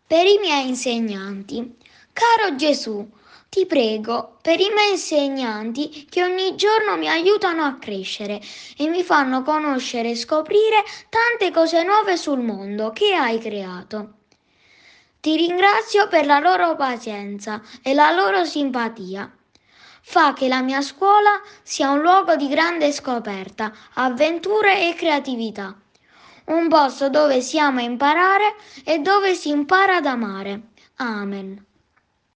Per i miei insegnanti. Caro Gesù, ti prego per i miei insegnanti che ogni giorno mi aiutano a crescere e mi fanno conoscere e scoprire tante cose nuove sul mondo che hai creato. Ti ringrazio per la loro pazienza e la loro simpatia. Fa che la mia scuola sia un luogo di grande scoperta, avventure e creatività. Un posto dove si ama imparare e dove si impara ad amare. Amen.